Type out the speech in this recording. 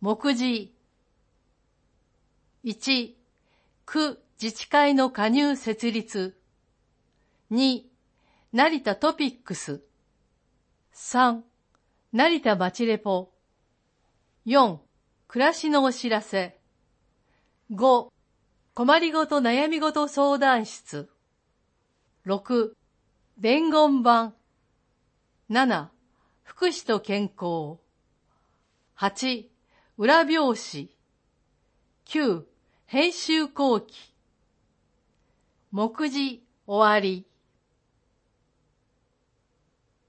目次。1、区自治会の加入設立。2、成田トピックス。3、成田まちレポ。4、暮らしのお知らせ。5、困りごと悩みごと相談室。6、伝言板。7、福祉と健康。8、裏表紙。9、編集後期。目次終わり。